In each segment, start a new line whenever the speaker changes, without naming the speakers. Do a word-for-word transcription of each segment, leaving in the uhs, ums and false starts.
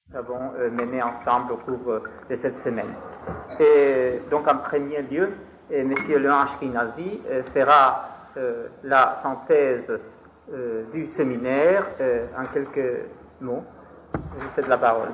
Nous avons euh, mené ensemble au cours euh, de cette semaine. Et donc en premier lieu, euh, M. Leon Ashkenazi euh, fera euh, la synthèse euh, du séminaire euh, en quelques mots. Je vous cède la parole.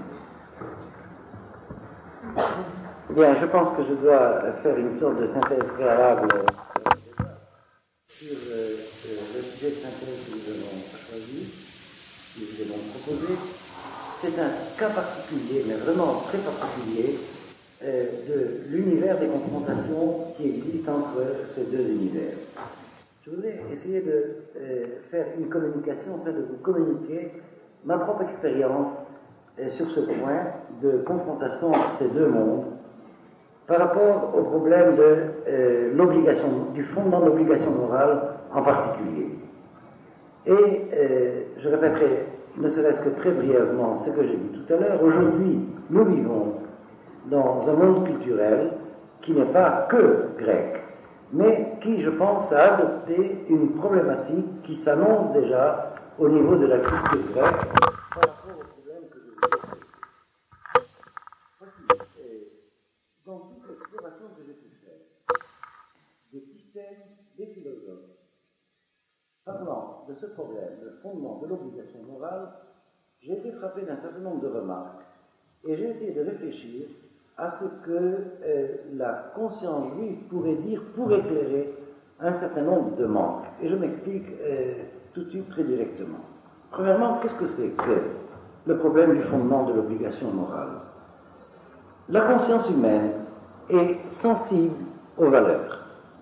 Bien, je pense que je dois faire une sorte de synthèse préalable euh, sur euh, le sujet de synthèse que nous avons choisi, que nous avons proposé. C'est un cas particulier, mais vraiment très particulier, euh, de l'univers des confrontations qui existent entre ces deux univers. Je voudrais essayer de euh, faire une communication, en fait, de vous communiquer ma propre expérience euh, sur ce point de confrontation entre ces deux mondes, par rapport au problème de euh, l'obligation, du fondement de l'obligation morale en particulier. Et euh, je répéterai, ne serait-ce que très brièvement ce que j'ai dit tout à l'heure. Aujourd'hui, nous vivons dans un monde culturel qui n'est pas que grec, mais qui, je pense, a adopté une problématique qui s'annonce déjà au niveau de la culture grecque par rapport au problème que je vous ai fait. Voici, dans toute l'exploration que j'ai pu faire, des systèmes, des philosophes, parlant de ce problème, le fondement de l'obligation morale, j'ai été frappé d'un certain nombre de remarques et j'ai essayé de réfléchir à ce que euh, la conscience juive pourrait dire pour éclairer un certain nombre de manques. Et je m'explique euh, tout de suite très directement. Premièrement, qu'est-ce que c'est que le problème du fondement de l'obligation morale? La conscience humaine est sensible aux valeurs.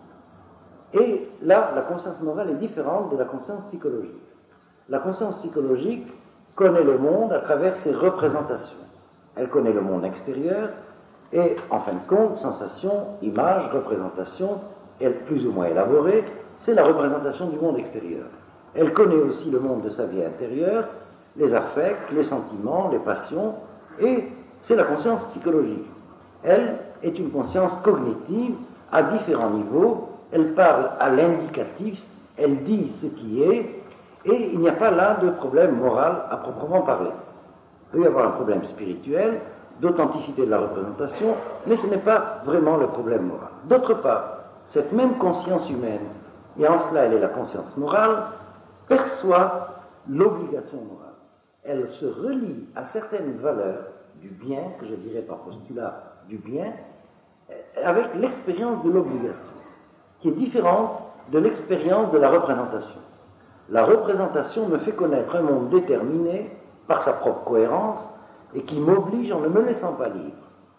Et là, la conscience morale est différente de la conscience psychologique. La conscience psychologique connaît le monde à travers ses représentations. Elle connaît le monde extérieur et, en fin de compte, sensation, image, représentation, elle plus ou moins élaborée, c'est la représentation du monde extérieur. Elle connaît aussi le monde de sa vie intérieure, les affects, les sentiments, les passions, et c'est la conscience psychologique. Elle est une conscience cognitive à différents niveaux. Elle parle à l'indicatif, elle dit ce qui est, et il n'y a pas là de problème moral à proprement parler. Il peut y avoir un problème spirituel, d'authenticité de la représentation, mais ce n'est pas vraiment le problème moral. D'autre part, cette même conscience humaine, et en cela elle est la conscience morale, perçoit l'obligation morale. Elle se relie à certaines valeurs du bien, que je dirais par postulat du bien, avec l'expérience de l'obligation, qui est différente de l'expérience de la représentation. La représentation me fait connaître un monde déterminé par sa propre cohérence et qui m'oblige en ne me laissant pas libre.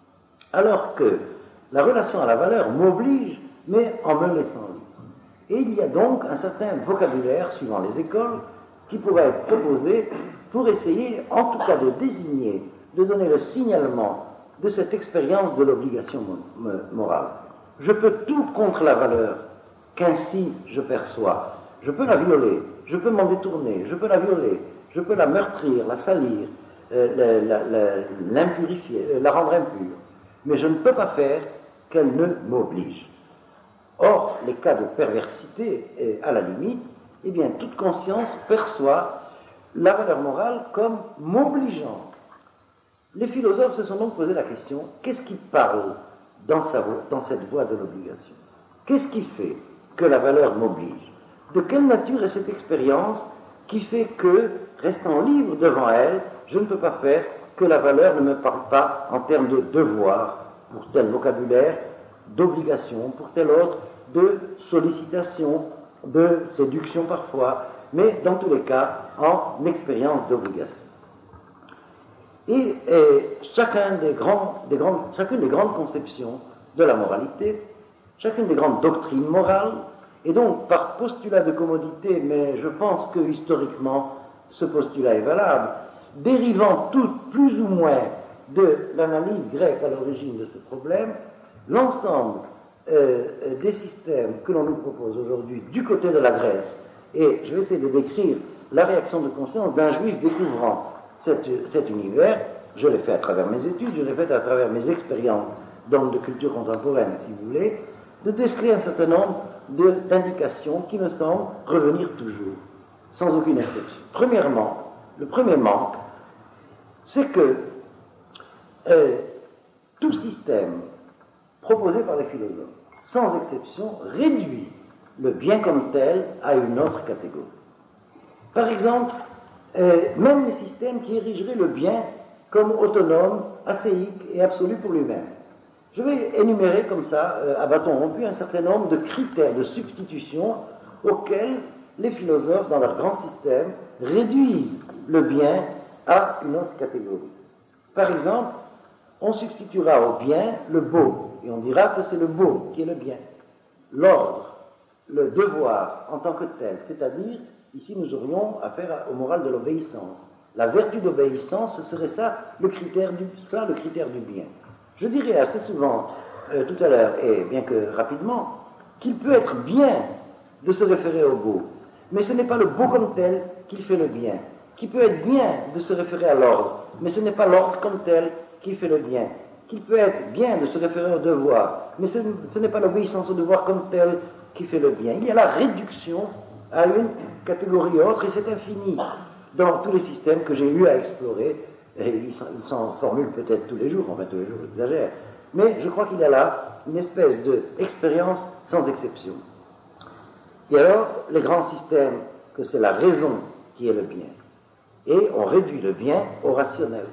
Alors que la relation à la valeur m'oblige, mais en me laissant libre. Et il y a donc un certain vocabulaire, suivant les écoles, qui pourrait être proposé pour essayer, en tout cas, de désigner, de donner le signalement de cette expérience de l'obligation morale. Je peux tout contre la valeur qu'ainsi je perçois. Je peux la violer, je peux m'en détourner, je peux la violer, je peux la meurtrir, la salir, euh, la, la, la, l'impurifier, euh, la rendre impure. Mais je ne peux pas faire qu'elle ne m'oblige. Or, les cas de perversité, euh, à la limite, eh bien, toute conscience perçoit la valeur morale comme m'obligeant. Les philosophes se sont donc posé la question, qu'est-ce qui parle dans, sa, dans cette voie de l'obligation? Qu'est-ce qui fait que la valeur m'oblige? De quelle nature est cette expérience qui fait que, restant libre devant elle, je ne peux pas faire que la valeur ne me parle pas en termes de devoir, pour tel vocabulaire, d'obligation, pour tel autre, de sollicitation, de séduction parfois, mais dans tous les cas, en expérience d'obligation. Et, et chacun des grands, des grandes, chacune des grandes conceptions de la moralité, chacune des grandes doctrines morales, et donc par postulat de commodité, mais je pense que historiquement ce postulat est valable, dérivant toutes plus ou moins de l'analyse grecque à l'origine de ce problème, l'ensemble euh, des systèmes que l'on nous propose aujourd'hui du côté de la Grèce, et je vais essayer de décrire la réaction de conscience d'un juif découvrant Cet, cet univers, je l'ai fait à travers mes études, je l'ai fait à travers mes expériences d'homme de culture contemporaine, si vous voulez, de déceler un certain nombre de, d'indications qui me semblent revenir toujours, sans aucune exception. Premièrement, le premier manque, c'est que euh, tout système proposé par les philosophes, sans exception, réduit le bien comme tel à une autre catégorie. Par exemple, euh, même les systèmes qui érigeraient le bien comme autonome, acéique et absolu pour lui-même. Je vais énumérer comme ça, euh, à bâton rompu, un certain nombre de critères de substitution auxquels les philosophes, dans leur grand système, réduisent le bien à une autre catégorie. Par exemple, on substituera au bien le beau, et on dira que c'est le beau qui est le bien. L'ordre, le devoir en tant que tel, c'est-à-dire, ici nous aurions affaire au moral de l'obéissance. La vertu d'obéissance, ce serait ça le critère du, ça, le critère du bien. Je dirais assez souvent, euh, tout à l'heure, et bien que rapidement, qu'il peut être bien de se référer au beau, mais ce n'est pas le beau comme tel qui fait le bien. Qu'il peut être bien de se référer à l'ordre, mais ce n'est pas l'ordre comme tel qui fait le bien. Qu'il peut être bien de se référer au devoir, mais ce, ce n'est pas l'obéissance au devoir comme tel qui fait le bien. Il y a la réduction à une catégorie autre, et c'est infini dans tous les systèmes que j'ai eu à explorer, et ils s'en formulent peut-être tous les jours, enfin tous les jours j'exagère, mais je crois qu'il y a là une espèce d'expérience sans exception. Et alors, les grands systèmes, que c'est la raison qui est le bien, et on réduit le bien au rationnel.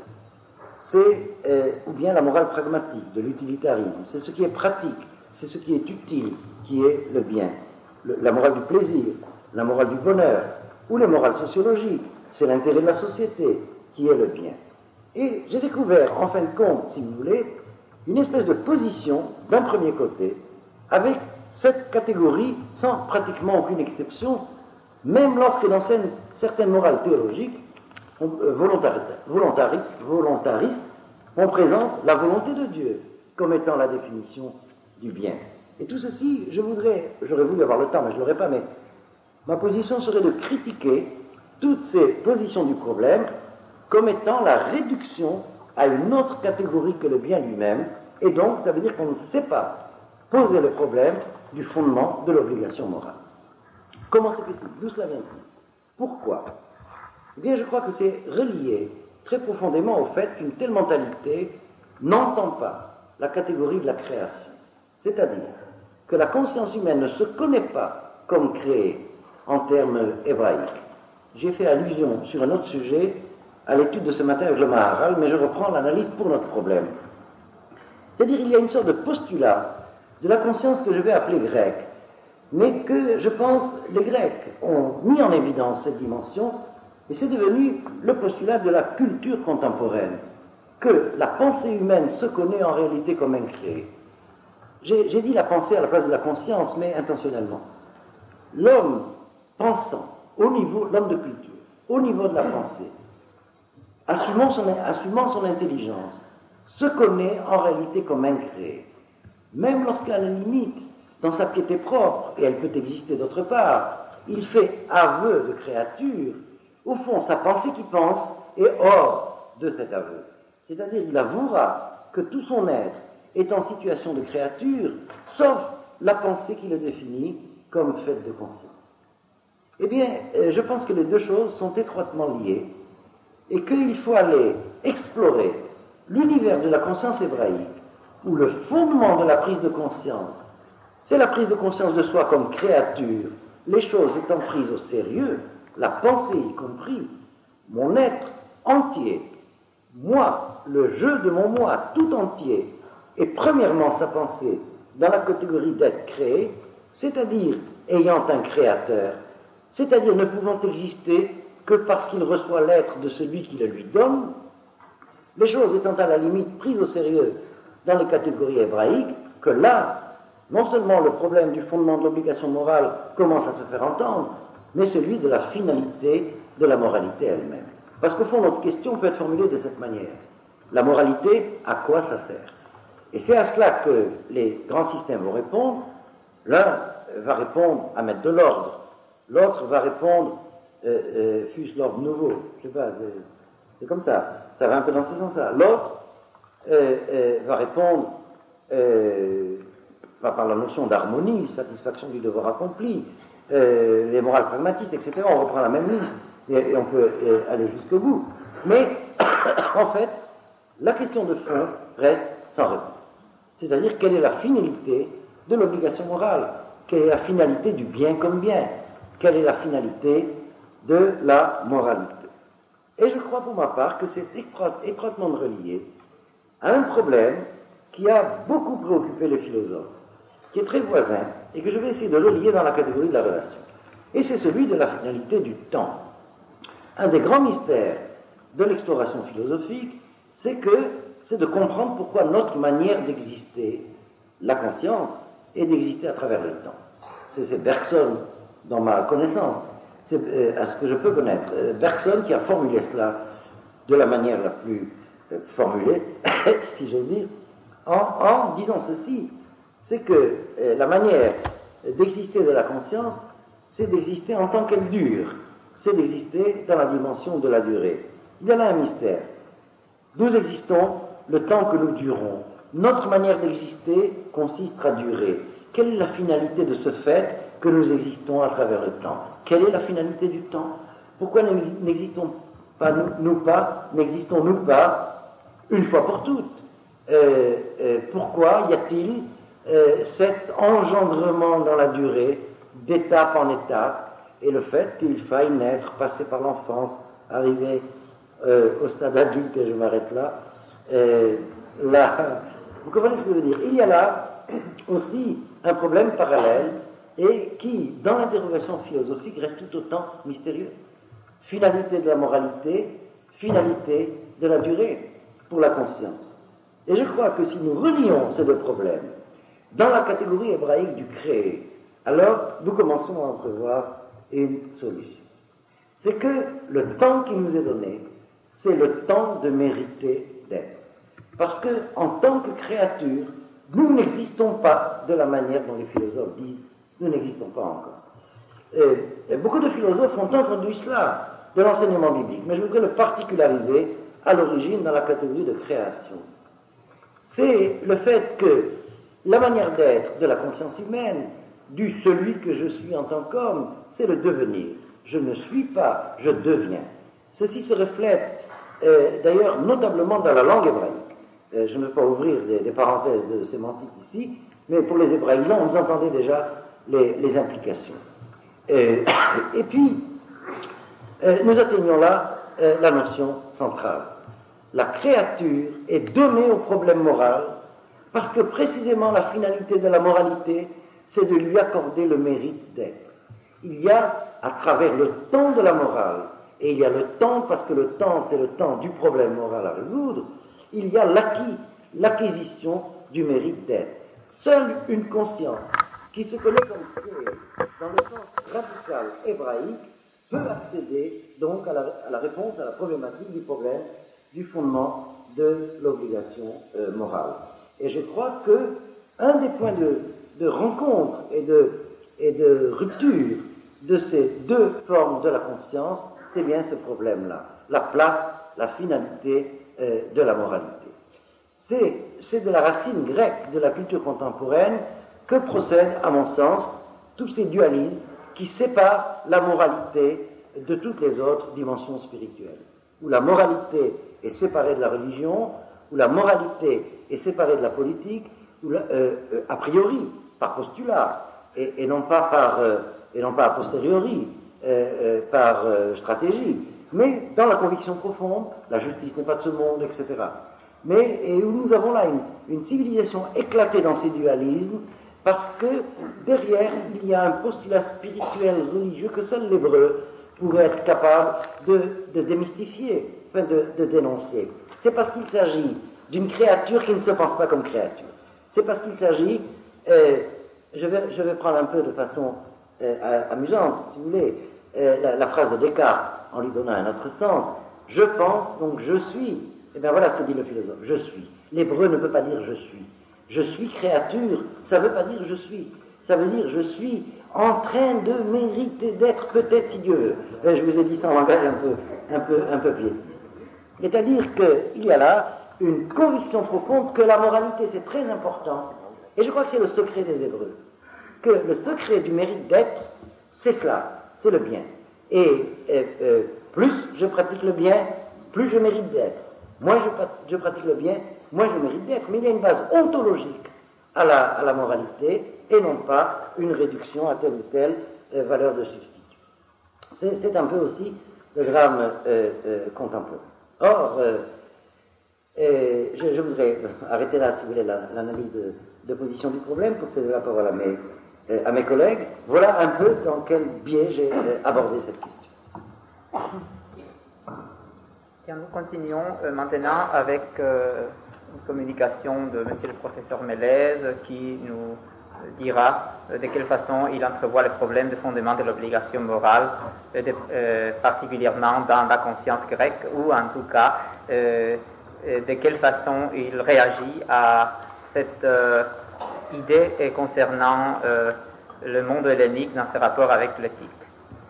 C'est euh, ou bien la morale pragmatique, de l'utilitarisme, c'est ce qui est pratique, c'est ce qui est utile qui est le bien. Le, la morale du plaisir, la morale du bonheur, ou les morales sociologiques, c'est l'intérêt de la société qui est le bien. Et j'ai découvert, en fin de compte, si vous voulez, une espèce de position d'un premier côté, avec cette catégorie, sans pratiquement aucune exception, même lorsque dans certaines morales théologiques, on, euh, volontaristes, volontaristes, on présente la volonté de Dieu comme étant la définition du bien. Et tout ceci, je voudrais, j'aurais voulu avoir le temps, mais je ne l'aurais pas, mais ma position serait de critiquer toutes ces positions du problème comme étant la réduction à une autre catégorie que le bien lui-même, et donc ça veut dire qu'on ne sait pas poser le problème du fondement de l'obligation morale. Comment se fait-il? D'où cela vient-il? Pourquoi? Eh bien, je crois que c'est relié très profondément au fait qu'une telle mentalité n'entend pas la catégorie de la création. C'est-à-dire que la conscience humaine ne se connaît pas comme créée en termes hébraïques. J'ai fait allusion sur un autre sujet à l'étude de ce matin avec le Maharal, mais je reprends l'analyse pour notre problème. C'est-à-dire, il y a une sorte de postulat de la conscience que je vais appeler grecque, mais que, je pense, les Grecs ont mis en évidence cette dimension, et c'est devenu le postulat de la culture contemporaine, que la pensée humaine se connaît en réalité comme incréée. J'ai, j'ai dit la pensée à la place de la conscience, mais intentionnellement. L'homme pensant, au niveau, l'homme de culture, au niveau de la pensée, assumant son, assumant son intelligence, se connaît en réalité comme incréé. Même lorsqu'à la limite, dans sa piété propre, et elle peut exister d'autre part, il fait aveu de créature, au fond, sa pensée qui pense est hors de cet aveu. C'est-à-dire, il avouera que tout son être est en situation de créature, sauf la pensée qui le définit comme faite de conscience. Eh bien, je pense que les deux choses sont étroitement liées, et qu'il faut aller explorer l'univers de la conscience hébraïque, où le fondement de la prise de conscience, c'est la prise de conscience de soi comme créature, les choses étant prises au sérieux, la pensée y compris, mon être entier, moi, le jeu de mon moi tout entier, et premièrement sa pensée dans la catégorie d'être créé, c'est-à-dire ayant un créateur, c'est-à-dire ne pouvant exister que parce qu'il reçoit l'être de celui qui le lui donne, les choses étant à la limite prises au sérieux dans les catégories hébraïques, que là, non seulement le problème du fondement de l'obligation morale commence à se faire entendre, mais celui de la finalité de la moralité elle-même. Parce qu'au fond, notre question peut être formulée de cette manière. La moralité, à quoi ça sert? Et c'est à cela que les grands systèmes vont répondre. L'un va répondre à mettre de l'ordre, l'autre va répondre, euh, euh, fût-ce l'ordre nouveau, je sais pas, c'est, c'est comme ça, ça va un peu dans ce sens-là. L'autre euh, euh, va répondre euh, par la notion d'harmonie, satisfaction du devoir accompli, euh, les morales pragmatistes, et cetera. On reprend la même liste et, et on peut euh, aller jusqu'au bout. Mais en fait, la question de fond reste sans réponse. C'est-à-dire, quelle est la finalité de l'obligation morale? Quelle est la finalité du bien comme bien? Quelle est la finalité de la moralité? Et je crois pour ma part que c'est étroitement relié à un problème qui a beaucoup préoccupé les philosophes, qui est très voisin, et que je vais essayer de relier dans la catégorie de la relation. Et c'est celui de la finalité du temps. Un des grands mystères de l'exploration philosophique, c'est que c'est de comprendre pourquoi notre manière d'exister, la conscience, est d'exister à travers le temps. C'est, c'est Bergson, dans ma connaissance, c'est euh, à ce que je peux connaître, euh, Bergson qui a formulé cela de la manière la plus euh, formulée, si j'ose dire, en, en disant ceci, c'est que euh, la manière d'exister de la conscience, c'est d'exister en tant qu'elle dure, c'est d'exister dans la dimension de la durée. Il y a là un mystère. Nous existons le temps que nous durons. Notre manière d'exister consiste à durer. Quelle est la finalité de ce fait que nous existons à travers le temps? Quelle est la finalité du temps? Pourquoi n'existons pas, nous, nous pas, n'existons-nous pas une fois pour toutes? euh, euh, Pourquoi y a-t-il euh, cet engendrement dans la durée, d'étape en étape, et le fait qu'il faille naître, passer par l'enfance, arriver euh, au stade adulte, et je m'arrête là, euh, là, vous comprenez ce que je veux dire? Il y a là aussi un problème parallèle et qui, dans l'interrogation philosophique, reste tout autant mystérieux. Finalité de la moralité, finalité de la durée pour la conscience. Et je crois que si nous relions ces deux problèmes dans la catégorie hébraïque du créé, alors nous commençons à entrevoir une solution. C'est que le temps qui nous est donné, c'est le temps de mériter d'être. Parce que, en tant que créature, nous n'existons pas de la manière dont les philosophes disent, nous n'existons pas encore. Et, et beaucoup de philosophes ont introduit cela de l'enseignement biblique, mais je voudrais le particulariser à l'origine dans la catégorie de création. C'est le fait que la manière d'être de la conscience humaine, du celui que je suis en tant qu'homme, c'est le devenir. Je ne suis pas, je deviens. Ceci se reflète euh, d'ailleurs notablement dans la langue hébraïque. Euh, je ne vais pas ouvrir des, des parenthèses de sémantique ici, mais pour les hébraïsants, vous entendez déjà les, les implications. Euh, et puis, euh, nous atteignons là euh, la notion centrale. La créature est donnée au problème moral parce que précisément la finalité de la moralité, c'est de lui accorder le mérite d'être. Il y a, à travers le temps de la morale, et il y a le temps, parce que le temps, c'est le temps du problème moral à résoudre, il y a l'acquis, l'acquisition du mérite d'être. Seule une conscience qui se connaît comme créée, dans le sens radical hébraïque, peut accéder donc à la, à la réponse à la problématique du problème du fondement de l'obligation euh, morale. Et je crois que un des points de, de rencontre et de, et de rupture de ces deux formes de la conscience, c'est bien ce problème-là, la place, la finalité euh, de la moralité. C'est, c'est de la racine grecque de la culture contemporaine que procèdent, à mon sens, tous ces dualismes qui séparent la moralité de toutes les autres dimensions spirituelles, où la moralité est séparée de la religion, où la moralité est séparée de la politique, où la, euh, euh, a priori, par postulat, et, et non pas par euh, et non pas a posteriori, euh, euh, par euh, stratégie, mais dans la conviction profonde, la justice n'est pas de ce monde, et cetera. Mais et où nous avons là une, une civilisation éclatée dans ces dualismes, parce que derrière il y a un postulat spirituel religieux que seul l'hébreu pourrait être capable de, de démystifier, enfin de, de dénoncer. C'est parce qu'il s'agit d'une créature qui ne se pense pas comme créature. C'est parce qu'il s'agit, euh, je, vais, je vais prendre un peu de façon euh, amusante, si vous voulez, euh, la, la phrase de Descartes, en lui donnant un autre sens. Je pense, donc je suis. Et bien voilà ce que dit le philosophe, je suis. L'hébreu ne peut pas dire je suis. Je suis créature, ça ne veut pas dire je suis. Ça veut dire je suis en train de mériter d'être, peut-être si Dieu veut. Ben, je vous ai dit ça en langage un peu, un peu, un peu piétiste. C'est-à-dire qu'il y a là une conviction profonde que la moralité c'est très important. Et je crois que c'est le secret des Hébreux. Que le secret du mérite d'être, c'est cela, c'est le bien. Et, et euh, plus je pratique le bien, plus je mérite d'être. Moins je, je pratique le bien, moins je mérite d'être. Mais il y a une base ontologique à la, à la moralité et non pas une réduction à telle ou telle euh, valeur de substitut. C'est, c'est un peu aussi le drame euh, euh, contemporain. Or, euh, Et je, je voudrais arrêter là, si vous voulez, la, l'analyse de, de position du problème pour céder la parole à mes, euh, à mes collègues. Voilà un peu dans quel biais j'ai euh, abordé cette question.
Bien, nous continuons euh, maintenant avec euh, une communication de monsieur le professeur Mélez qui nous dira euh, de quelle façon il entrevoit le problème de fondement de l'obligation morale, euh, de, euh, particulièrement dans la conscience grecque, ou en tout cas euh, de quelle façon il réagit à cette euh, idée concernant euh, le monde hellénique dans ses rapports avec l'éthique.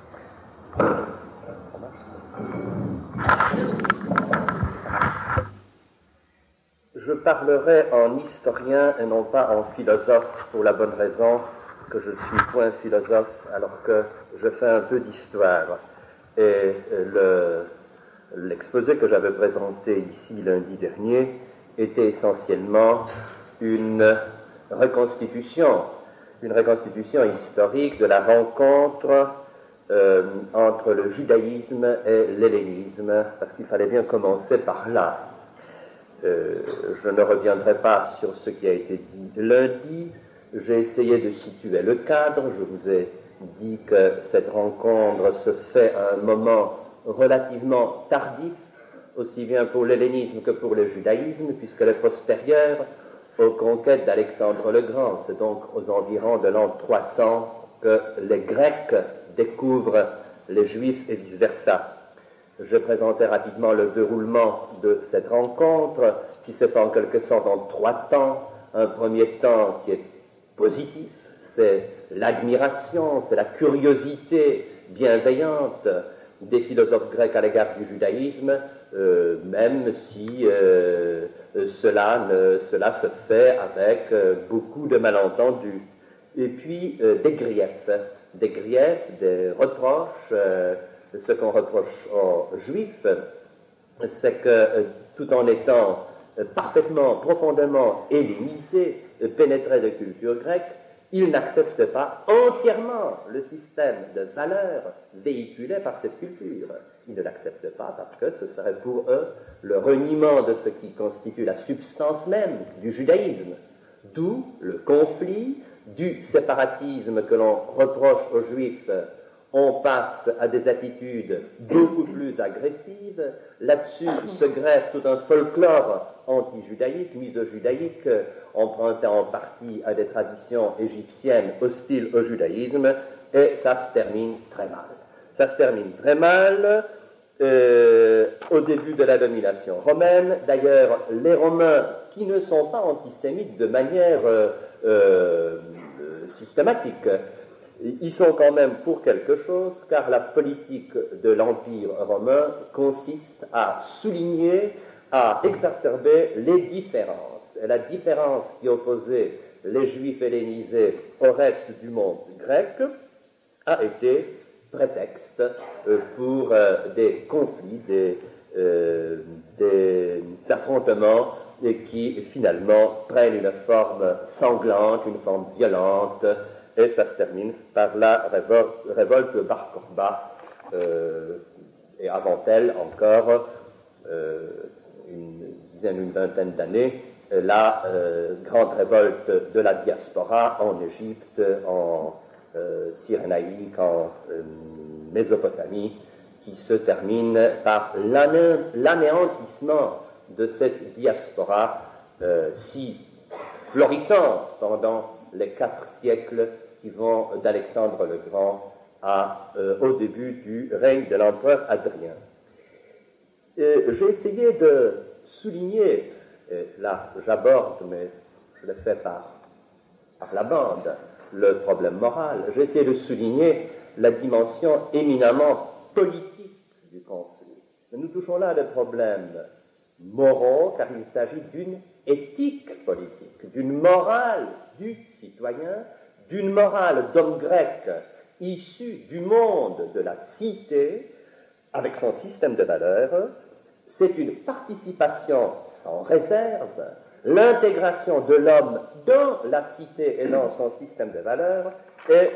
Je parlerai en historien et non pas en philosophe, pour la bonne raison que je ne suis point philosophe alors que je fais un peu d'histoire. Et le L'exposé que j'avais présenté ici lundi dernier était essentiellement une reconstitution, une reconstitution historique de la rencontre euh, entre le judaïsme et l'hellénisme, parce qu'il fallait bien commencer par là. Euh, je ne reviendrai pas sur ce qui a été dit lundi, j'ai essayé de situer le cadre, je vous ai dit que cette rencontre se fait à un moment relativement tardif, aussi bien pour l'hellénisme que pour le judaïsme, puisqu'elle est postérieure aux conquêtes d'Alexandre le Grand. C'est donc aux environs de l'an trois cents que les Grecs découvrent les Juifs et vice-versa. Je présentais rapidement le déroulement de cette rencontre, qui se fait en quelque sorte en trois temps. Un premier temps qui est positif, c'est l'admiration, c'est la curiosité bienveillante des philosophes grecs à l'égard du judaïsme, euh, même si euh, cela, ne, cela se fait avec euh, beaucoup de malentendus. Et puis euh, des griefs, des griefs, des reproches. Euh, ce qu'on reproche aux juifs, c'est que euh, tout en étant euh, parfaitement, profondément hellénisés, euh, pénétrés de culture grecque, ils n'acceptent pas entièrement le système de valeurs véhiculé par cette culture. Ils ne l'acceptent pas parce que ce serait pour eux le reniement de ce qui constitue la substance même du judaïsme. D'où le conflit, du séparatisme que l'on reproche aux Juifs. On passe à des attitudes beaucoup plus agressives. Là-dessus se greffe tout un folklore anti-judaïque, miso-judaïque, empruntant en partie à des traditions égyptiennes hostiles au judaïsme, et ça se termine très mal. Ça se termine très mal euh, au début de la domination romaine. D'ailleurs, les Romains, qui ne sont pas antisémites de manière euh, euh, systématique, ils sont quand même pour quelque chose, car la politique de l'Empire romain consiste à souligner, à exacerber les différences. Et la différence qui opposait les Juifs hellénisés au reste du monde grec a été prétexte pour des conflits, des, euh, des affrontements et qui finalement prennent une forme sanglante, une forme violente, et ça se termine par la révolte, révolte de Bar Korba, euh, et avant elle encore, euh, une dizaine, une vingtaine d'années, la euh, grande révolte de la diaspora en Égypte, en euh, Cyrénaïque, en euh, Mésopotamie, qui se termine par l'ané- l'anéantissement de cette diaspora euh, si florissante pendant les quatre siècles qui vont d'Alexandre le Grand à, euh, au début du règne de l'empereur Adrien. Euh, j'ai essayé de souligner, et là j'aborde, mais je le fais par, par la bande, le problème moral. J'ai essayé de souligner la dimension éminemment politique du conflit. Mais nous touchons là à des problèmes moraux, car il s'agit d'une éthique politique, d'une morale du citoyen, d'une morale d'homme grec issu du monde de la cité, avec son système de valeurs. c'est une participation sans réserve, l'intégration de l'homme dans la cité et dans son système de valeurs, et,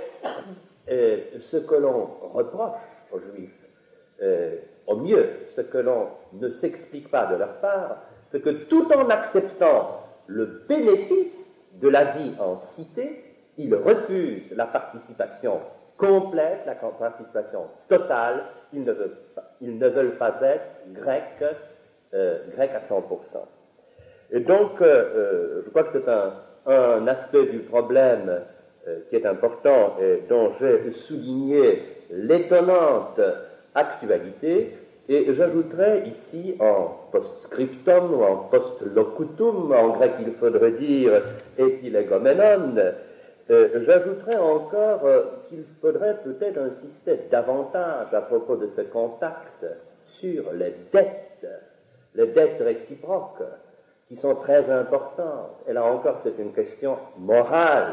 et ce que l'on reproche aux Juifs, euh, au mieux, ce que l'on ne s'explique pas de leur part, c'est que tout en acceptant le bénéfice de la vie en cité, ils refusent la participation complète, la participation totale. Ils ne veulent pas, ils ne veulent pas être grecs, euh, grecs à cent pour cent. Et donc, euh, je crois que c'est un, un aspect du problème euh, qui est important et dont j'ai souligné l'étonnante actualité. Et j'ajouterai ici en post-scriptum ou en post-locutum, en grec il faudrait dire epilegomenon, euh, j'ajouterai encore euh, qu'il faudrait peut-être insister davantage à propos de ce contact sur les dettes, les dettes réciproques, qui sont très importantes. Et là encore, c'est une question morale.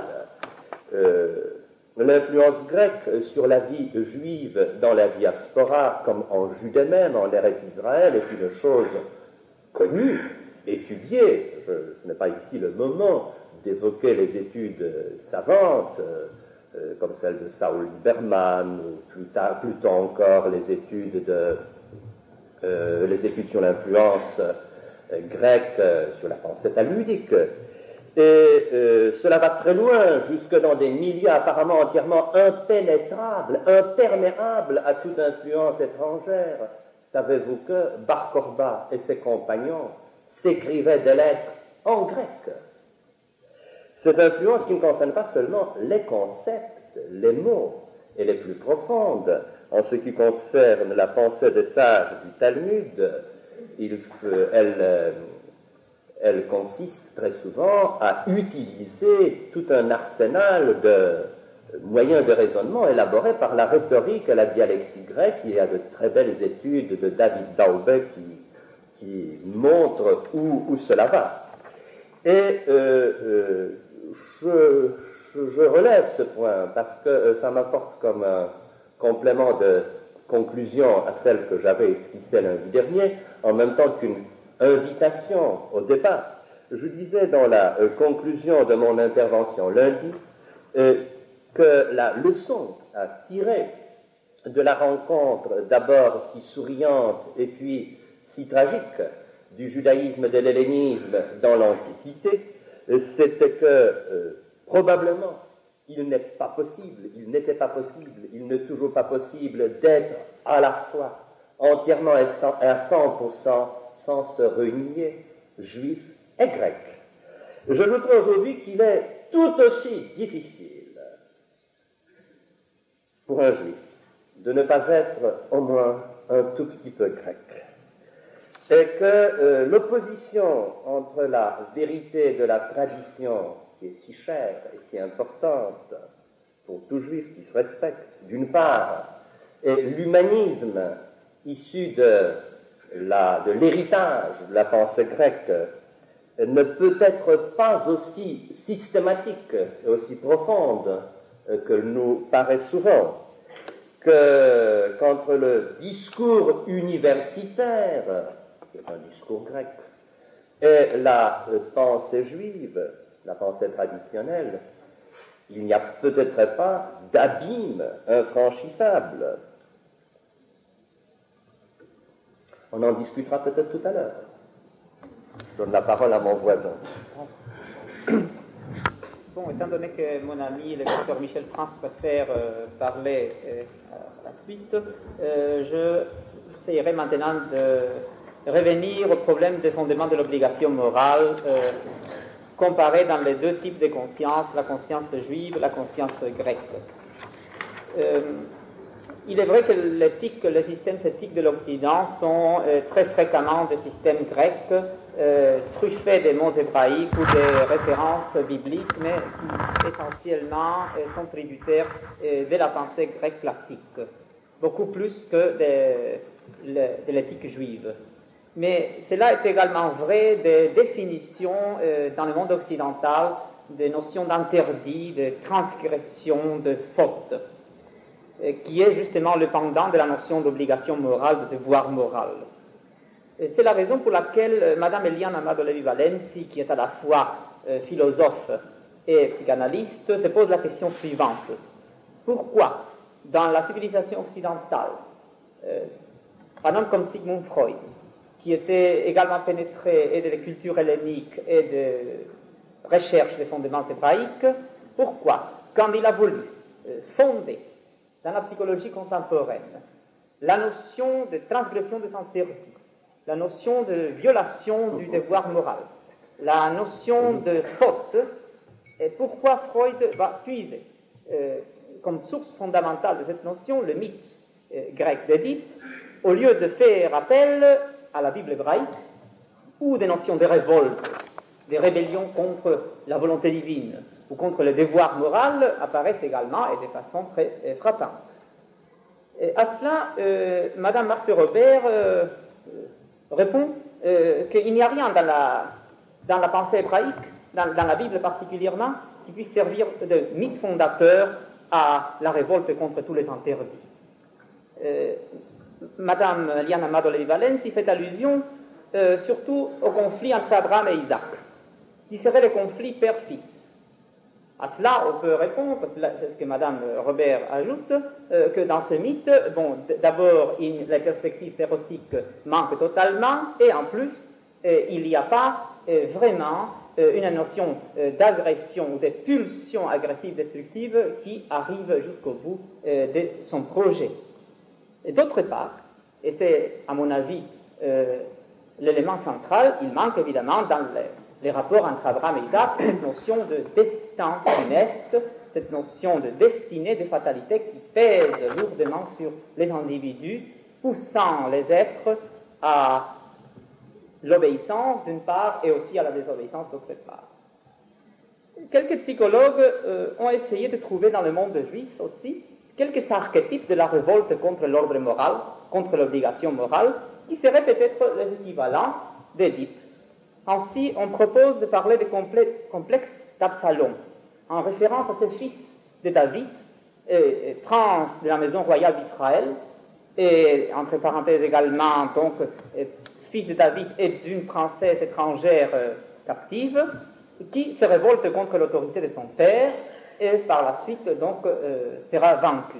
Euh, L'influence grecque sur la vie juive dans la diaspora, comme en Judée même, en Eretz Israël, est une chose connue, étudiée. Je, ce n'est pas ici le moment d'évoquer les études savantes, euh, comme celle de Saul Berman, ou plus tard, plus tôt encore les études de, euh, les études sur l'influence euh, grecque euh, sur la pensée talmudique. Et euh, cela va très loin, jusque dans des milieux apparemment entièrement impénétrables, imperméables à toute influence étrangère. Savez-vous que Bar Korba et ses compagnons s'écrivaient des lettres en grec? Cette influence qui ne concerne pas seulement les concepts, les mots, et les plus profondes. En ce qui concerne la pensée des sages du Talmud, il, elle... Euh, elle consiste très souvent à utiliser tout un arsenal de moyens de raisonnement élaborés par la rhétorique et la dialectique grecque. Il y a de très belles études de David Daube qui, qui montrent où, où cela va. Et euh, euh, je, je, je relève ce point parce que euh, ça m'apporte comme un complément de conclusion à celle que j'avais esquissée lundi dernier, en même temps qu'une invitation au débat. Je disais dans la euh, conclusion de mon intervention lundi euh, que la leçon à tirer de la rencontre d'abord si souriante et puis si tragique du judaïsme et de l'hellénisme dans l'Antiquité, euh, c'était que euh, probablement il n'est pas possible, il n'était pas possible, il n'est toujours pas possible d'être à la fois entièrement et à cent pour cent sans se renier juif et grec. J'ajouterai aujourd'hui qu'il est tout aussi difficile pour un juif de ne pas être au moins un tout petit peu grec. Et que euh, l'opposition entre la vérité de la tradition, qui est si chère et si importante pour tout juif qui se respecte, d'une part, et l'humanisme issu de La, de l'héritage de la pensée grecque ne peut être pas aussi systématique et aussi profonde que nous paraît souvent, que, qu'entre le discours universitaire, qui est un discours grec, et la pensée juive, la pensée traditionnelle, il n'y a peut-être pas d'abîme infranchissable. On en discutera peut-être tout à l'heure. Je donne la parole à mon voisin.
Bon, étant donné que mon ami, le docteur Michel France, préfère euh, parler euh, à la suite, euh, je essayerai maintenant de revenir au problème des fondements de l'obligation morale, euh, comparé dans les deux types de conscience, la conscience juive et la conscience grecque. Euh, Il est vrai que l'éthique, les systèmes éthiques de l'Occident sont euh, très fréquemment des systèmes grecs, euh, truffés des mots hébraïques ou des références bibliques, mais qui essentiellement euh, sont tributaires euh, de la pensée grecque classique, beaucoup plus que de, de l'éthique juive. Mais cela est également vrai des définitions euh, dans le monde occidental des notions d'interdit, de transgression, de faute, qui est justement le pendant de la notion d'obligation morale, de devoir moral. Et c'est la raison pour laquelle euh, Madame Eliane Amado Levi Valenzi, qui est à la fois euh, philosophe et psychanalyste, se pose la question suivante. Pourquoi, dans la civilisation occidentale, euh, un homme comme Sigmund Freud, qui était également pénétré et de la culture hellénique et de recherche des fondements hébraïques, pourquoi, quand il a voulu euh, fonder dans la psychologie contemporaine la notion de transgression des interdits, la notion de violation du devoir moral, la notion de faute, et pourquoi Freud va puiser euh, comme source fondamentale de cette notion le mythe euh, grec d'Édipe, au lieu de faire appel à la Bible hébraïque, ou des notions de révolte, des rébellions contre la volonté divine, ou contre le devoir moral, apparaissent également et de façon très euh, frappante. Et à cela, euh, Madame Marthe Robert euh, répond euh, qu'il n'y a rien dans la, dans la pensée hébraïque, dans, dans la Bible particulièrement, qui puisse servir de mythe fondateur à la révolte contre tous les interdits. Euh, Madame Eliane Amado Levi Valenzi fait allusion euh, surtout au conflit entre Abraham et Isaac, qui serait le conflit père-fils. À cela, on peut répondre, c'est ce que Madame Robert ajoute, euh, que dans ce mythe, bon, d'abord, la perspective érotique manque totalement, et en plus, euh, il n'y a pas euh, vraiment euh, une notion euh, d'agression ou de pulsion agressive destructive qui arrive jusqu'au bout euh, de son projet. Et d'autre part, et c'est à mon avis euh, l'élément central, il manque évidemment dans les, les rapports entre Abraham et Isaac cette notion de destin funeste, cette notion de destinée, de fatalité qui pèse lourdement sur les individus, poussant les êtres à l'obéissance d'une part et aussi à la désobéissance d'autre part. Quelques psychologues euh, ont essayé de trouver dans le monde juif aussi quelques archétypes de la révolte contre l'ordre moral, contre l'obligation morale, qui seraient peut-être les équivalents d'Édipe. Ainsi, on propose de parler du complexe d'Absalom, en référence à ce fils de David, et, et prince de la maison royale d'Israël, et entre parenthèses également, donc, et, fils de David et d'une princesse étrangère euh, captive, qui se révolte contre l'autorité de son père, et par la suite, donc, euh, sera vaincu.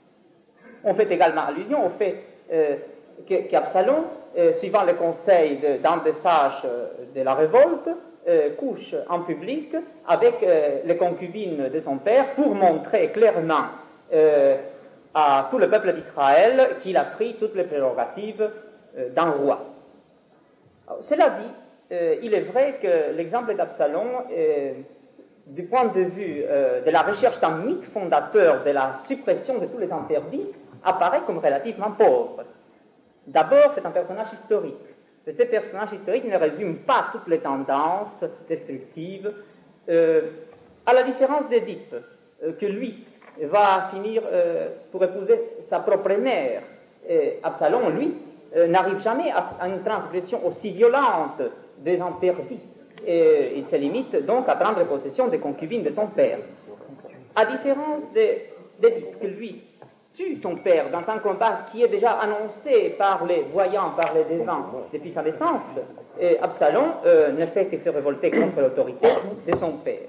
On fait également allusion au fait euh, qu'Absalom, euh, suivant le conseil d'un de, des sages euh, de la révolte, euh, couche en public avec euh, les concubines de son père pour montrer clairement euh, à tout le peuple d'Israël qu'il a pris toutes les prérogatives euh, d'un roi. Alors, cela dit, euh, il est vrai que l'exemple d'Absalom est, du point de vue euh, de la recherche d'un mythe fondateur de la suppression de tous les interdits, apparaît comme relativement pauvre. D'abord, c'est un personnage historique. Et ce personnage historique ne résume pas toutes les tendances destructives, euh, à la différence d'Édipe, euh, que lui va finir euh, pour épouser sa propre mère. Et Absalom, lui, euh, n'arrive jamais à, à une transgression aussi violente des interdits. Et il se limite donc à prendre possession des concubines de son père. À différence d'Édipe, que lui tue son père dans un combat qui est déjà annoncé par les voyants, par les devins depuis sa naissance, et Absalom euh, ne fait que se révolter contre l'autorité de son père.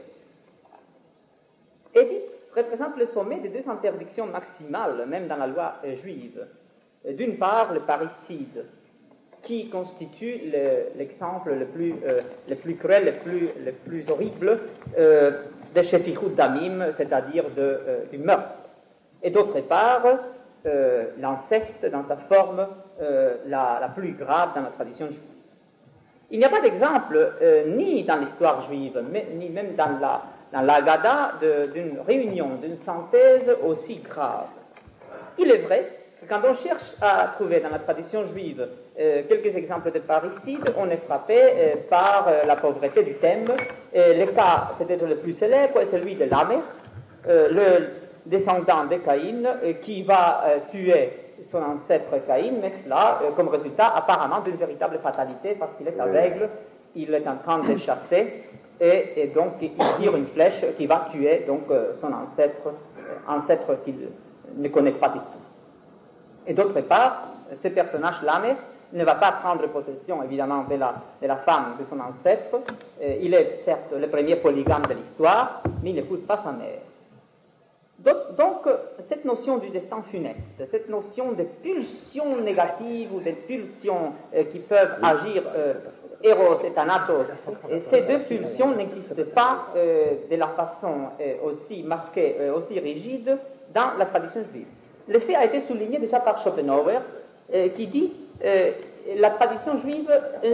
Édipe représente le sommet des deux interdictions maximales, même dans la loi euh, juive. D'une part, le parricide, qui constitue le, l'exemple le plus, euh, le plus cruel, le plus, le plus horrible euh, de Shefichut Damim, c'est-à-dire de, euh, du meurtre. Et d'autre part, euh, l'inceste dans sa forme euh, la, la plus grave dans la tradition juive. Il n'y a pas d'exemple, euh, ni dans l'histoire juive, mais, ni même dans la, dans l'Agada, d'une réunion, d'une synthèse aussi grave. Il est vrai que quand on cherche à trouver dans la tradition juive euh, quelques exemples de parricide, on est frappé euh, par euh, la pauvreté du thème. Et le cas peut-être le plus célèbre est celui de Lamer, euh, le descendant de Caïn, euh, qui va euh, tuer son ancêtre Caïn, mais cela euh, comme résultat apparemment d'une véritable fatalité, parce qu'il est aveugle, il est en train de chasser, et, et donc il tire une flèche qui va tuer donc euh, son ancêtre, euh, ancêtre qu'il ne connaît pas du tout. Et d'autre part, ce personnage Lamer il ne va pas prendre possession, évidemment, de la, de la femme de son ancêtre. Euh, il est certes le premier polygame de l'histoire, mais il n'épouse pas sa mère. Donc, donc, cette notion du destin funeste, cette notion de pulsions négatives ou de pulsions euh, qui peuvent agir euh, Eros et Thanatos, et ces deux pulsions n'existent pas euh, de la façon euh, aussi marquée, euh, aussi rigide dans la tradition juive. Le fait a été souligné déjà par Schopenhauer, euh, qui dit euh, la tradition juive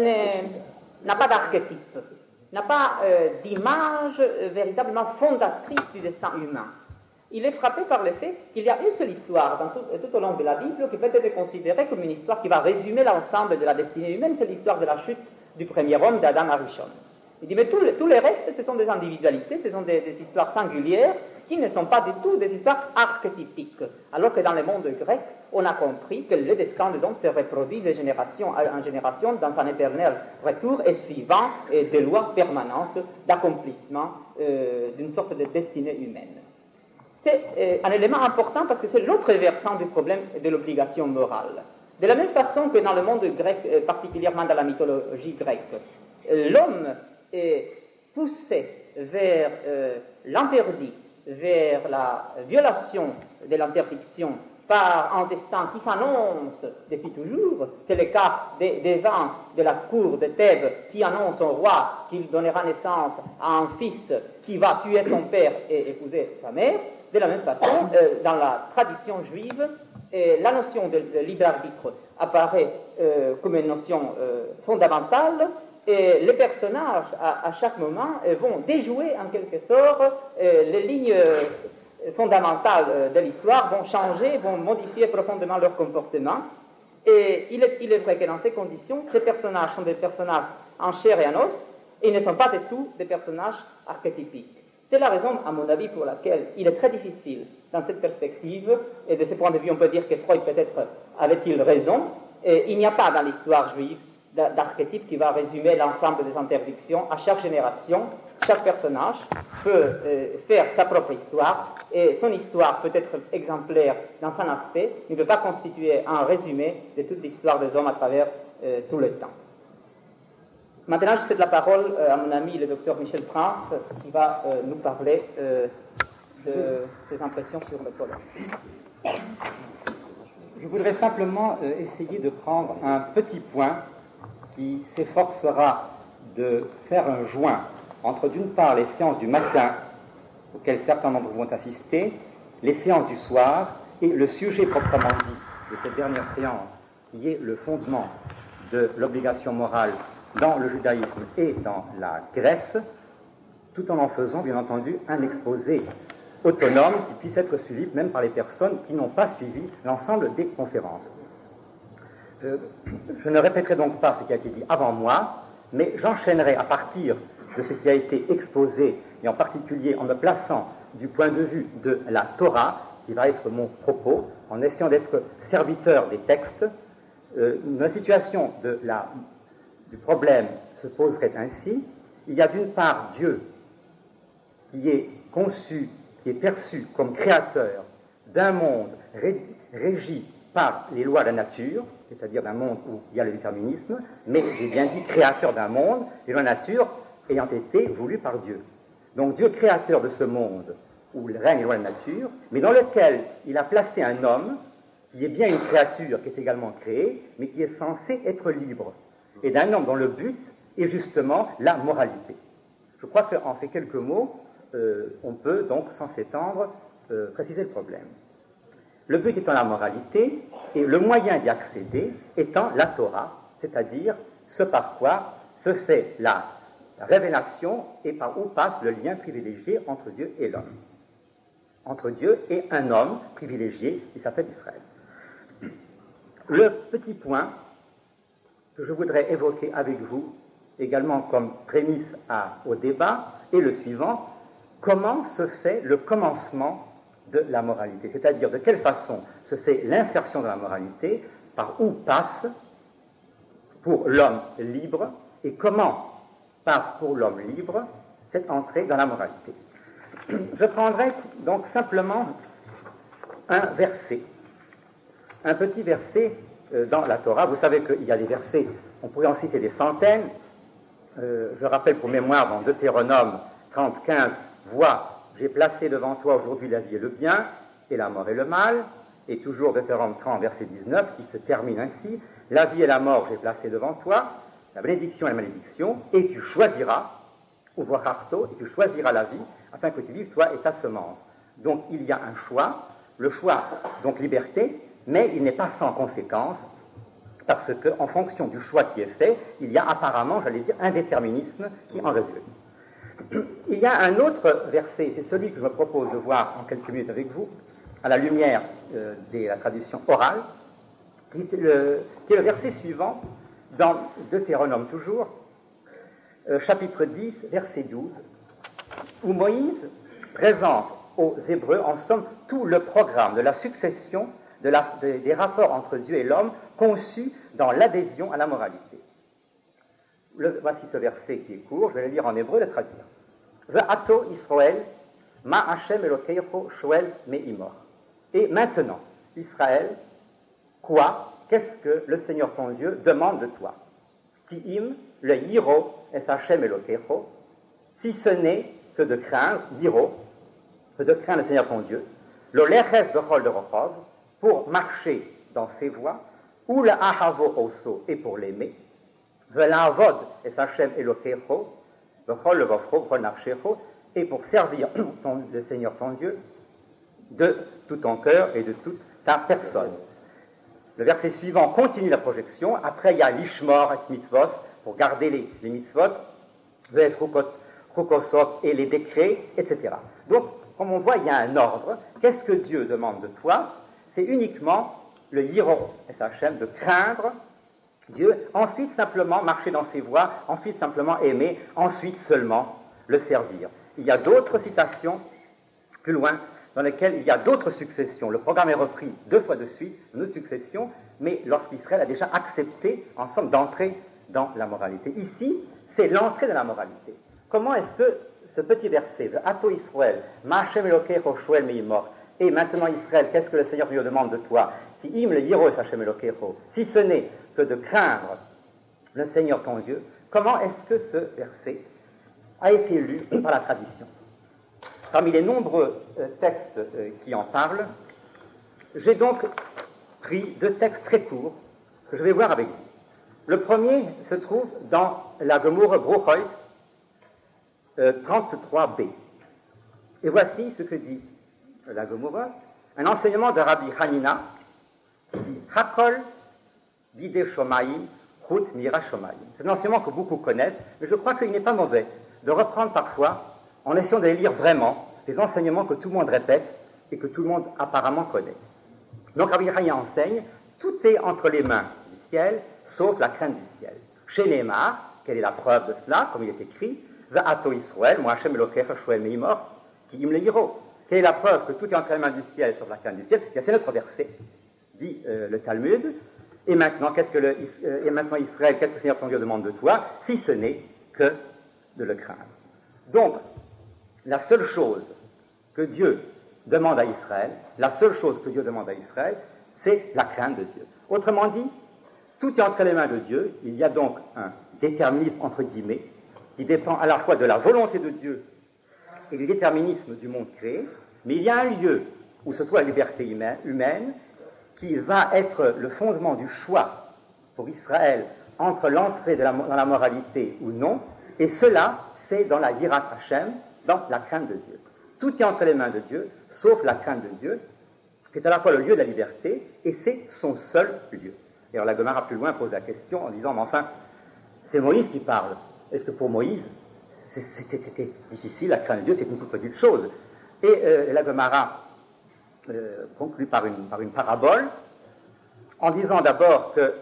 n'a pas d'archétype, n'a pas euh, d'image euh, véritablement fondatrice du destin humain. Il est frappé par le fait qu'il y a une seule histoire dans tout, tout au long de la Bible qui peut être considérée comme une histoire qui va résumer l'ensemble de la destinée humaine, c'est l'histoire de la chute du premier homme, d'Adam Arishon. Il dit, mais tous les, tous les restes, ce sont des individualités, ce sont des, des histoires singulières qui ne sont pas du tout des histoires archétypiques. Alors que dans le monde grec, on a compris que le destin de l'homme se reproduit de génération en génération dans un éternel retour et suivant et des lois permanentes d'accomplissement euh, d'une sorte de destinée humaine. C'est euh, un élément important parce que c'est l'autre versant du problème de l'obligation morale. De la même façon que dans le monde grec, euh, particulièrement dans la mythologie grecque, euh, l'homme est poussé vers euh, l'interdit, vers la violation de l'interdiction par un destin qui s'annonce depuis toujours. C'est le cas des, des vins de la cour de Thèbes qui annonce au roi qu'il donnera naissance à un fils qui va tuer son père et épouser sa mère. De la même façon, euh, dans la tradition juive, euh, la notion de, de libre arbitre apparaît euh, comme une notion euh, fondamentale, et les personnages, à, à chaque moment, euh, vont déjouer en quelque sorte euh, les lignes euh, fondamentales euh, de l'histoire, vont changer, vont modifier profondément leur comportement. Et il est, il est vrai que dans ces conditions, ces personnages sont des personnages en chair et en os, et ils ne sont pas du tout des personnages archétypiques. C'est la raison, à mon avis, pour laquelle il est très difficile, dans cette perspective, et de ce point de vue, on peut dire que Freud peut-être avait-il raison, et il n'y a pas dans l'histoire juive d'archétype qui va résumer l'ensemble des interdictions. À chaque génération, chaque personnage peut euh, faire sa propre histoire, et son histoire peut être exemplaire dans son aspect, mais ne peut pas constituer un résumé de toute l'histoire des hommes à travers euh, tout le temps. Maintenant, je cède la parole euh, à mon ami le docteur Michel Prince, qui va euh, nous parler euh, de ses impressions sur le colloque.
Je voudrais simplement euh, essayer de prendre un petit point qui s'efforcera de faire un joint entre, d'une part, les séances du matin, auxquelles certains d'entre vous vont assister, les séances du soir, et le sujet proprement dit de cette dernière séance, qui est le fondement de l'obligation morale dans le judaïsme et dans la Grèce, tout en en faisant, bien entendu, un exposé autonome qui puisse être suivi même par les personnes qui n'ont pas suivi l'ensemble des conférences. Euh, je ne répéterai donc pas ce qui a été dit avant moi, mais j'enchaînerai à partir de ce qui a été exposé, et en particulier en me plaçant du point de vue de la Torah, qui va être mon propos, en essayant d'être serviteur des textes. Euh, la situation de la du problème se poserait ainsi. Il y a d'une part Dieu qui est conçu, qui est perçu comme créateur d'un monde ré, régi par les lois de la nature, c'est-à-dire d'un monde où il y a le déterminisme, mais j'ai bien dit créateur d'un monde, et la nature ayant été voulue par Dieu. Donc Dieu créateur de ce monde où règne les lois de la nature, mais dans lequel il a placé un homme qui est bien une créature qui est également créée, mais qui est censé être libre. Et d'un homme dont le but est justement la moralité. Je crois qu'en fait quelques mots, euh, on peut donc, sans s'étendre, euh, préciser le problème. Le but étant la moralité, et le moyen d'y accéder étant la Torah, c'est-à-dire ce par quoi se fait la révélation et par où passe le lien privilégié entre Dieu et l'homme. Entre Dieu et un homme privilégié qui s'appelle Israël. Le petit point que je voudrais évoquer avec vous, également comme prémisse à, au débat, est le suivant: comment se fait le commencement de la moralité? C'est-à-dire, de quelle façon se fait l'insertion de la moralité, par où passe pour l'homme libre, et comment passe pour l'homme libre cette entrée dans la moralité. Je prendrai donc simplement un verset, un petit verset euh, dans la Torah. Vous savez qu'il y a des versets, on pourrait en citer des centaines. Euh, je rappelle pour mémoire dans Deutéronome trente, quinze, vois, j'ai placé devant toi aujourd'hui la vie et le bien, et la mort et le mal. Et toujours Deutéronome trente, verset dix-neuf, qui se termine ainsi, la vie et la mort j'ai placé devant toi, la bénédiction et la malédiction, et tu choisiras, ou voharto, et tu choisiras la vie, afin que tu vives toi et ta semence. Donc il y a un choix, le choix, donc liberté, mais il n'est pas sans conséquence, parce qu'en fonction du choix qui est fait, il y a apparemment, j'allais dire, un déterminisme qui en résulte. Il y a un autre verset, c'est celui que je me propose de voir en quelques minutes avec vous, à la lumière euh, de la tradition orale, qui est, le, qui est le verset suivant, dans Deutéronome toujours, euh, chapitre dix, verset douze, où Moïse présente aux Hébreux, en somme, tout le programme de la succession de la, de, des rapports entre Dieu et l'homme conçus dans l'adhésion à la moralité. Le, voici ce verset qui est court, je vais le lire en hébreu et le traduire. Ve'ato Israël, ma Hashem Elokecho Shoel me'imor. Et maintenant, Israël, quoi, qu'est-ce que le Seigneur ton Dieu demande de toi? Ki'im le yiro es Hashem Elokecho, si ce n'est que de craindre, yiro, que de craindre le Seigneur ton Dieu, le leches bechol de Rochov, pour marcher dans ses voies, ou le ahavo oso, et pour l'aimer, ve'lavod es Hashem Elokecho, bechol le vofro, bechol nafshecho, et pour servir ton, le Seigneur ton Dieu de tout ton cœur et de toute ta personne. Le verset suivant continue la projection. Après, il y a l'ishmor et mitzvot, pour garder les, les mitzvot, ve'et chukosot et les décrets, et cetera. Donc, comme on voit, il y a un ordre. Qu'est-ce que Dieu demande de toi? C'est uniquement le yiro et Hachem, de craindre Dieu, ensuite simplement marcher dans ses voies, ensuite simplement aimer, ensuite seulement le servir. Il y a d'autres citations plus loin dans lesquelles il y a d'autres successions. Le programme est repris deux fois de suite, une autre succession, mais lorsqu'Israël a déjà accepté, en somme, d'entrer dans la moralité. Ici, c'est l'entrée de la moralité. Comment est-ce que ce petit verset, Ato Israël, Ma'ashem Elokecho Shoel me'imor, et maintenant Israël, qu'est-ce que le Seigneur Dieu demande de toi? Si im le yiro es Hashem Elokecho, si ce n'est que de craindre le Seigneur ton Dieu, comment est-ce que ce verset a été lu par la tradition? Parmi les nombreux euh, textes euh, qui en parlent, j'ai donc pris deux textes très courts que je vais voir avec vous. Le premier se trouve dans la Gemara Bruchois euh, trente-trois b. Et voici ce que dit la Gemara, un enseignement de Rabbi Hanina qui dit Hakol bide shomayim chut mira shomayim. C'est un enseignement que beaucoup connaissent, mais je crois qu'il n'est pas mauvais de reprendre parfois en essayant de lire vraiment les enseignements que tout le monde répète et que tout le monde apparemment connaît. Donc Rabbi Hanina enseigne, tout est entre les mains du ciel, sauf la crainte du ciel. Chez Neymar, quelle est la preuve de cela, comme il est écrit, Ve'ato Israël, moi Hashem Elokecha Shoel me'imor, ki im le yiro. Quelle est la preuve que tout est entre les mains du ciel, sauf la crainte du ciel? C'est notre verset, dit euh, le Talmud. Et maintenant, qu'est-ce que le, euh, et maintenant Israël, qu'est-ce que le Seigneur ton Dieu demande de toi, si ce n'est que de le craindre. Donc, la seule chose que Dieu demande à Israël, la seule chose que Dieu demande à Israël, c'est la crainte de Dieu. Autrement dit, tout est entre les mains de Dieu. Il y a donc un déterminisme, entre guillemets, qui dépend à la fois de la volonté de Dieu et du déterminisme du monde créé, mais il y a un lieu où se trouve la liberté humaine qui va être le fondement du choix pour Israël entre l'entrée de la, dans la moralité ou non, et cela, c'est dans la Yirat Hashem, dans la crainte de Dieu. Tout est entre les mains de Dieu, sauf la crainte de Dieu, qui est à la fois le lieu de la liberté, et c'est son seul lieu. Et alors la Gemara plus loin pose la question en disant, mais enfin, c'est Moïse qui parle. Est-ce que pour Moïse, c'était, c'était difficile, la crainte de Dieu, c'est une toute petite chose. Et euh, la Gemara euh, conclut par une, par une parabole, en disant d'abord que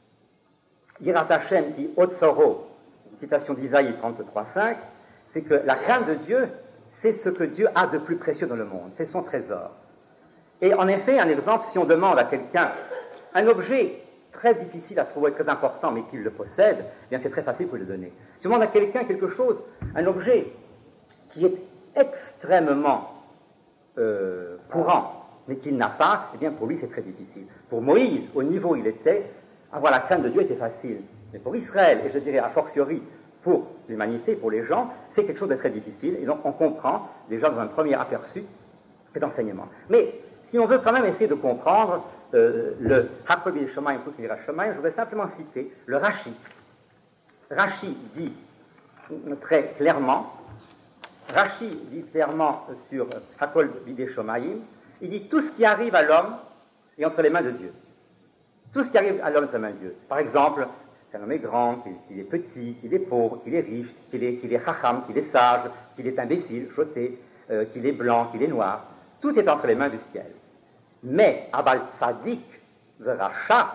Yirat Hashem qui Otsoro, citation d'Isaïe trente-trois cinq, c'est que la crainte de Dieu, c'est ce que Dieu a de plus précieux dans le monde, c'est son trésor. Et en effet, un exemple, si on demande à quelqu'un un objet très difficile à trouver, très important, mais qu'il le possède, eh bien c'est très facile pour le donner. Si on demande à quelqu'un quelque chose, un objet qui est extrêmement euh, courant, mais qu'il n'a pas, eh bien pour lui c'est très difficile. Pour Moïse, au niveau où il était, avoir la crainte de Dieu était facile. Mais pour Israël, et je dirais a fortiori pour l'humanité, pour les gens, c'est quelque chose de très difficile. Et donc on comprend déjà dans un premier aperçu cet enseignement. Mais si on veut quand même essayer de comprendre euh, le Hakobi Shomayim Kufira Shomayim, je voudrais simplement citer le Rashi. Rashi dit très clairement, Rashi dit clairement sur Hakol Bidei Shomayim, il dit tout ce qui arrive à l'homme est entre les mains de Dieu. Tout ce qui arrive à l'homme est entre les mains de Dieu. Par exemple, qu'un homme est grand, qu'il, qu'il est petit, qu'il est pauvre, qu'il est riche, qu'il est, qu'il est chacham, qu'il est sage, qu'il est imbécile, choté, euh, qu'il est blanc, qu'il est noir. Tout est entre les mains du ciel. Mais, Abal Tzadik, Veracha,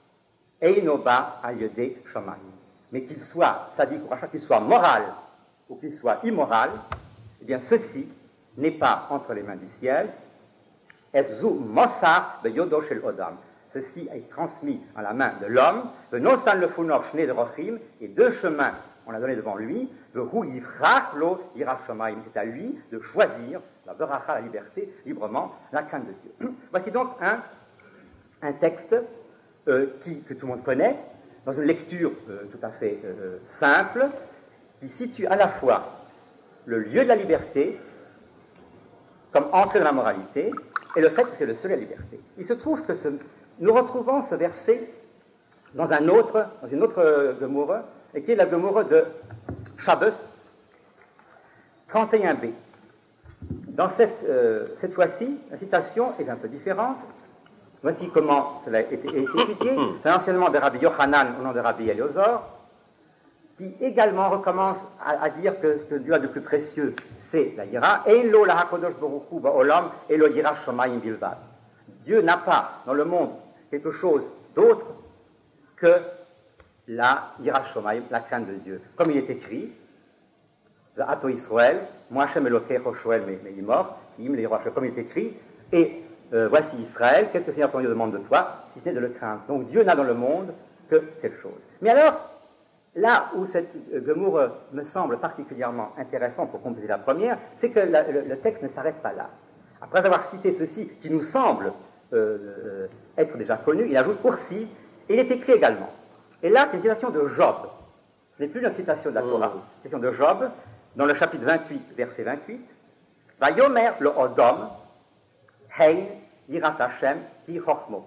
Einoba Ayede Shomayim. Mais qu'il soit Tzadik ou Racha, qu'il soit moral ou qu'il soit immoral, eh bien ceci n'est pas entre les mains du ciel. Ezu Mossar de Yodo Shel Odam. Ceci est transmis à la main de l'homme. Le Nosan le Funor Shne de Rochim, et deux chemins on l'a donné devant lui. Le Hu Yifrach Lo Yira Shomayim. C'est à lui de choisir la Beracha, la liberté, librement, la crainte de Dieu. Voici donc un, un texte euh, qui, que tout le monde connaît, dans une lecture euh, tout à fait euh, simple, qui situe à la fois le lieu de la liberté comme entrée dans la moralité, et le fait que c'est le seul à la liberté. Il se trouve que ce, nous retrouvons ce verset dans, un autre, dans une autre euh, Gemara, et qui est la Gemara de Shabbos trente et un b. Dans cette, euh, cette fois-ci, la citation est un peu différente. Voici comment cela a été étudié. C'est anciennement de Rabbi Yochanan au nom de Rabbi Eliezer, qui également recommence à, à dire que ce que Dieu a de plus précieux, c'est la Yira. Eilo la hakodosh baruch hu ba'olam elo yira shomayim bilvad. Dieu n'a pas dans le monde quelque chose d'autre que la Yira shomayim, la crainte de Dieu. Comme il est écrit, Ato Israël, moi Hashem Elokecho Shoel Meimor, comme il est écrit, et euh, voici Israël, qu'est-ce que le Seigneur ton Dieu demande de toi, si ce n'est de le craindre. Donc Dieu n'a dans le monde que cette chose. Mais alors, là où cette euh, Gemara me semble particulièrement intéressant pour compléter la première, c'est que la, le, le texte ne s'arrête pas là. Après avoir cité ceci, qui nous semble euh, euh, être déjà connu, il ajoute aussi, et il est écrit également. Et là, c'est une citation de Job. Ce n'est plus une citation de la Torah, c'est une citation de Job, dans le chapitre vingt-huit, verset vingt-huit, Vayomer le Odom, Hein Yiras Hashem Ki Chochmo.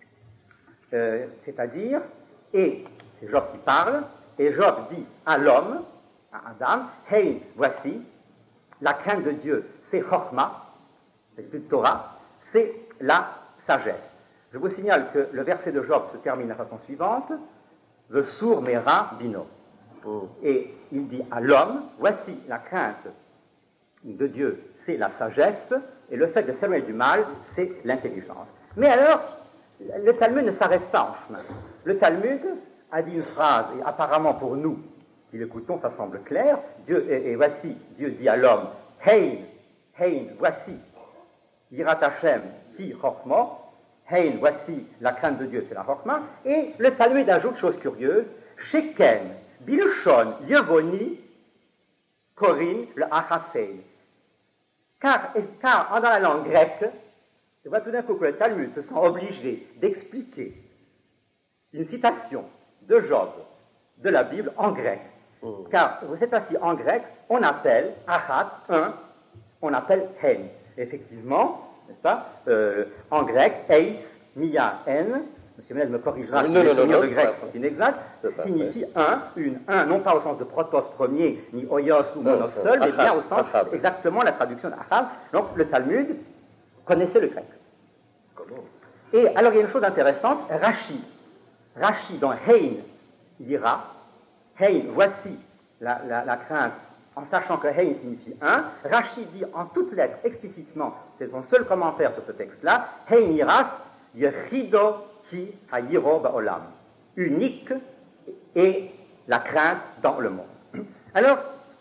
C'est-à-dire, et c'est Job qui parle, et Job dit à l'homme, à Adam, Hein, voici, la crainte de Dieu, c'est Chochma, c'est plus de Torah, c'est la sagesse. Je vous signale que le verset de Job se termine de la façon suivante, Le sourd mera bino. Et il dit à l'homme, voici la crainte de Dieu, c'est la sagesse, et le fait de s'éloigner du mal, c'est l'intelligence. Mais alors, le Talmud ne s'arrête pas en chemin. Le Talmud a dit une phrase, et apparemment pour nous, qui l'écoutons, ça semble clair, Dieu, et, et voici, Dieu dit à l'homme, Hein, Hein, voici, Yirat Hashem, ki Chochma, Hein, voici la crainte de Dieu, c'est la Chochma, et le Talmud ajoute chose curieuse, Sheken, Bilshon, Yevoni, Korin, le Achasei. Car, car dans la langue grecque, je vois tout d'un coup que le Talmud se sent obligé d'expliquer une citation de Job de la Bible en grec. Oh. Car c'est ainsi en grec, on appelle Achat, un, on appelle Hen. Effectivement, n'est-ce pas, euh, en grec, Eis, Mia, N, M. Ménel me corrigera,
non, les souvenirs
de grec sont inexacts, signifie un, une, un, non pas au sens de protos premier, ni oyos ou monos seul, mais bien au sens Achab. Exactement la traduction d'Achab. Donc le Talmud connaissait le grec. Comment? Et alors il y a une chose intéressante, Rashi, Rashi dans Hein dira, Hein, voici la, la, la crainte, en sachant que Hein signifie un, Rashi dit en toutes lettres explicitement, c'est son seul commentaire sur ce texte-là, Hein iras, Yechido qui hayiro ba'olam, unique et la crainte dans le monde. Alors,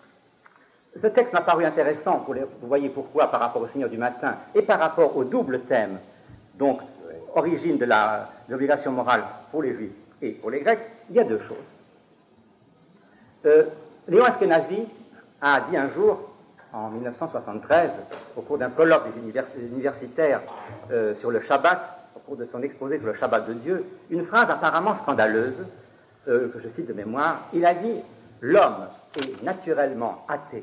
ce texte m'a paru intéressant, pour les, vous voyez pourquoi, par rapport au Seigneur du matin, et par rapport au double thème, donc, origine de la, de l'obligation morale pour les Juifs et pour les Grecs, il y a deux choses. Euh, Léon Askenazi a dit un jour, en mille neuf cent soixante-treize, au cours d'un colloque des univers, universitaires euh, sur le Shabbat, au cours de son exposé sur le Shabbat de Dieu, une phrase apparemment scandaleuse, euh, que je cite de mémoire. Il a dit « L'homme est naturellement athée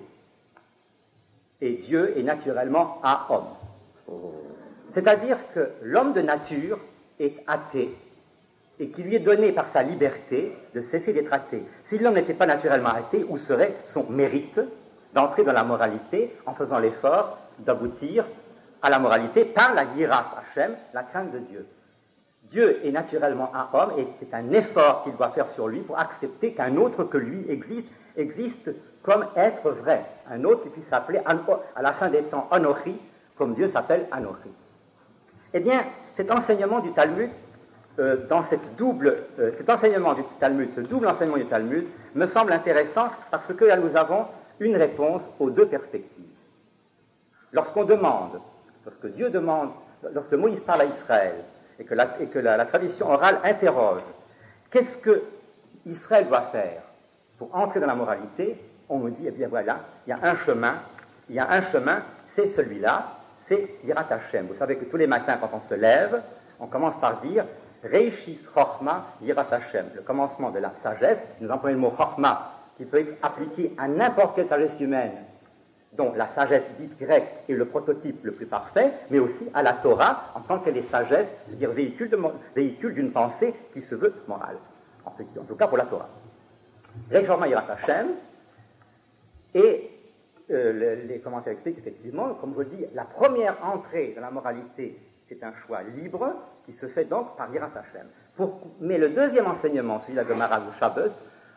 et Dieu est naturellement à homme ». C'est-à-dire que l'homme de nature est athée et qu'il lui est donné par sa liberté de cesser d'être athée. Si l'homme n'était pas naturellement athée, où serait son mérite d'entrer dans la moralité en faisant l'effort d'aboutir à la moralité par la yiras Hachem, la crainte de Dieu. Dieu est naturellement un homme et c'est un effort qu'il doit faire sur lui pour accepter qu'un autre que lui existe, existe comme être vrai. Un autre qui puisse s'appeler à la fin des temps Anochi, comme Dieu s'appelle Anochi. Eh bien, cet enseignement du Talmud, euh, dans cette double, euh, cet enseignement du Talmud, ce double enseignement du Talmud, me semble intéressant parce que là nous avons une réponse aux deux perspectives. Lorsqu'on demande, lorsque Dieu demande, lorsque Moïse parle à Israël, et que la, et que la, la tradition orale interroge, qu'est-ce que Israël doit faire pour entrer dans la moralité, on me dit, eh bien voilà, il y a un chemin, il y a un chemin, c'est celui-là, c'est Yirat Hashem. Vous savez que tous les matins, quand on se lève, on commence par dire Reishis Chochma Yirat Hashem, le commencement de la sagesse. Nous employons le mot Chochma, qui peut être appliqué à n'importe quelle sagesse humaine, dont la sagesse dite grecque est le prototype le plus parfait, mais aussi à la Torah, en tant qu'elle est sagesse, c'est-à-dire véhicule, de, véhicule d'une pensée qui se veut morale, en, fait, en tout cas pour la Torah. Reishis Chochma Yirat Hashem, et euh, les, les commentaires expliquent effectivement, comme je dis, la première entrée dans la moralité, c'est un choix libre, qui se fait donc par Yirat Hashem. Pour, mais le deuxième enseignement, celui de la Gemara du Shabbos,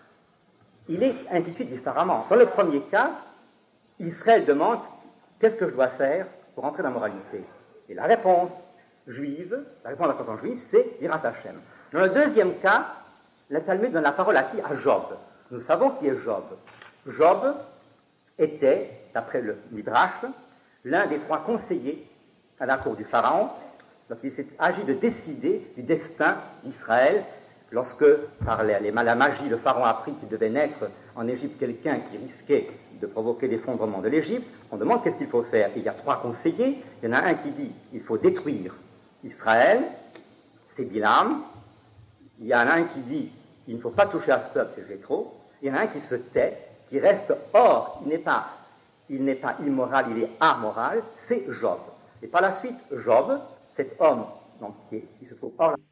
il est intitulé différemment. Dans le premier cas, Israël demande « Qu'est-ce que je dois faire pour entrer dans la moralité ?» Et la réponse juive, la réponse de la confession juive, c'est « Yirat Hashem ». Dans le deuxième cas, le Talmud donne la parole à qui ? À Job. Nous savons qui est Job. Job était, d'après le Midrash, l'un des trois conseillers à la cour du Pharaon, lorsqu'il s'est agi de décider du destin d'Israël, lorsque, par la, la magie, le Pharaon a appris qu'il devait naître en Égypte quelqu'un qui risquait de provoquer l'effondrement de l'Égypte, on demande qu'est-ce qu'il faut faire. Et il y a trois conseillers, il y en a un qui dit il faut détruire Israël, c'est Bilam, il y en a un qui dit il ne faut pas toucher à ce peuple, c'est Jéthro, il y en a un qui se tait, qui reste hors, il n'est pas, il n'est pas immoral, il est amoral, c'est Job. Et par la suite, Job, cet homme donc, qui, qui se trouve hors